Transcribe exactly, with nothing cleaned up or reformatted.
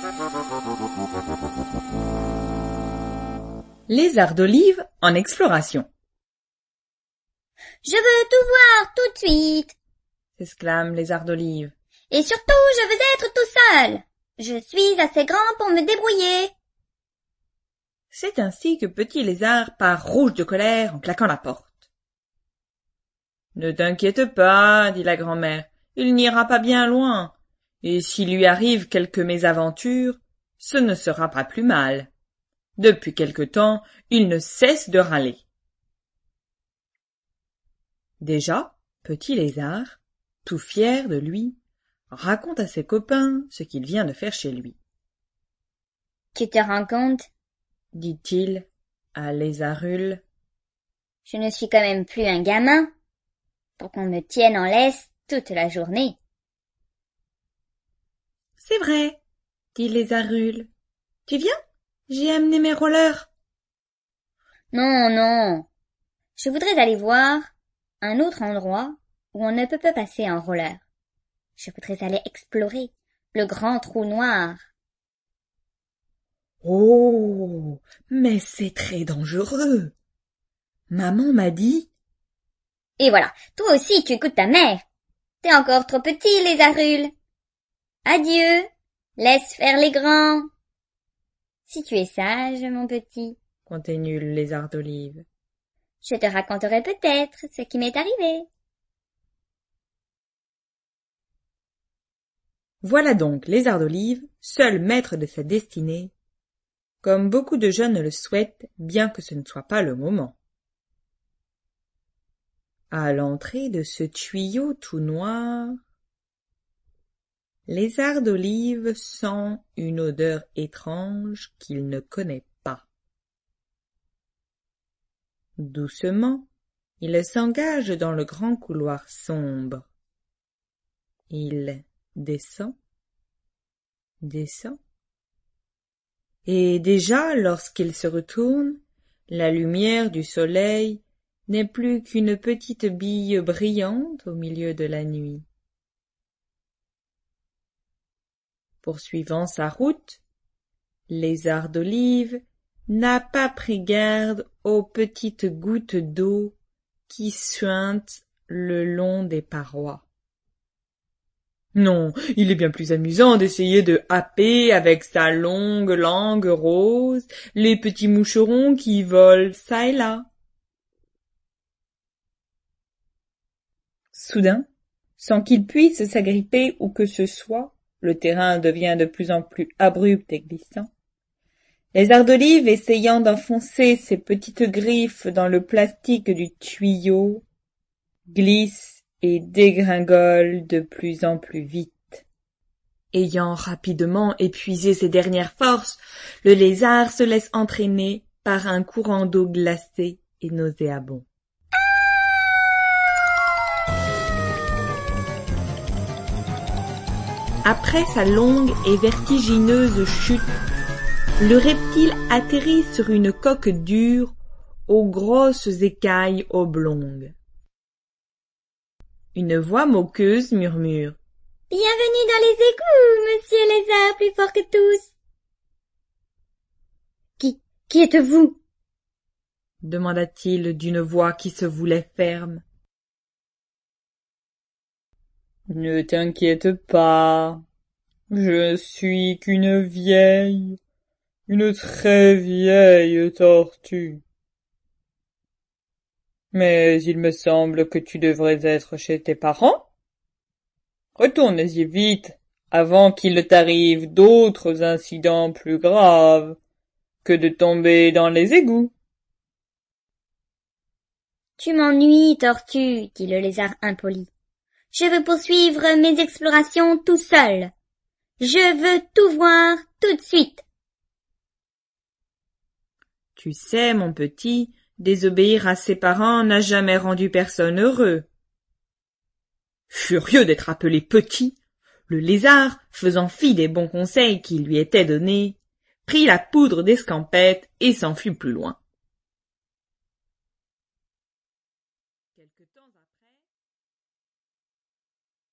Lézard d'Olive en exploration. Je veux tout voir tout de suite, s'exclame Lézard d'Olive. Et surtout, je veux être tout seul. Je suis assez grand pour me débrouiller. C'est ainsi que Petit Lézard part rouge de colère en claquant la porte. Ne t'inquiète pas, dit la grand-mère, il n'ira pas bien loin, et s'il lui arrive quelque mésaventure, ce ne sera pas plus mal. Depuis quelque temps, il ne cesse de râler. Déjà, Petit Lézard, tout fier de lui, raconte à ses copains ce qu'il vient de faire chez lui. Tu te rends compte, dit-il à Lézarule, je ne suis quand même plus un gamin pour qu'on me tienne en laisse toute la journée. C'est vrai, dit Lézarule. Tu viens? J'ai amené mes rollers. Non, non, je voudrais aller voir un autre endroit où on ne peut pas passer en roller. Je voudrais aller explorer le grand trou noir. Oh, mais c'est très dangereux. Maman m'a dit. Et voilà, toi aussi tu écoutes ta mère. T'es encore trop petit, Lézarule. Adieu, laisse faire les grands. Si tu es sage, mon petit, continue le Lézard d'Olive, je te raconterai peut-être ce qui m'est arrivé. Voilà donc Lézard d'Olive, seul maître de sa destinée, comme beaucoup de jeunes le souhaitent, bien que ce ne soit pas le moment. À l'entrée de ce tuyau tout noir, Lézard d'Olive sent une odeur étrange qu'il ne connaît pas. Doucement, il s'engage dans le grand couloir sombre. Il descend, descend, et déjà lorsqu'il se retourne, la lumière du soleil n'est plus qu'une petite bille brillante au milieu de la nuit. Poursuivant sa route, Lézard d'Olive n'a pas pris garde aux petites gouttes d'eau qui suintent le long des parois. Non, il est bien plus amusant d'essayer de happer avec sa longue langue rose les petits moucherons qui volent çà et là. Soudain, sans qu'il puisse s'agripper où que ce soit, le terrain devient de plus en plus abrupt et glissant. Lézard d'Olive, essayant d'enfoncer ses petites griffes dans le plastique du tuyau, glisse et dégringole de plus en plus vite. Ayant rapidement épuisé ses dernières forces, le lézard se laisse entraîner par un courant d'eau glacée et nauséabond. Après sa longue et vertigineuse chute, le reptile atterrit sur une coque dure aux grosses écailles oblongues. Une voix moqueuse murmure « Bienvenue dans les égouts, monsieur Lézard plus fort que tous !»« Qui, qui êtes-vous » demanda-t-il d'une voix qui se voulait ferme. « Ne t'inquiète pas, je suis qu'une vieille, une très vieille tortue. Mais il me semble que tu devrais être chez tes parents. Retourne-y vite, avant qu'il t'arrive d'autres incidents plus graves que de tomber dans les égouts. »« Tu m'ennuies, tortue, dit le lézard impoli. Je veux poursuivre mes explorations tout seul. Je veux tout voir tout de suite. »« Tu sais, mon petit, désobéir à ses parents n'a jamais rendu personne heureux. » Furieux d'être appelé petit, le lézard, faisant fi des bons conseils qui lui étaient donnés, prit la poudre d'escampette et s'enfuit plus loin.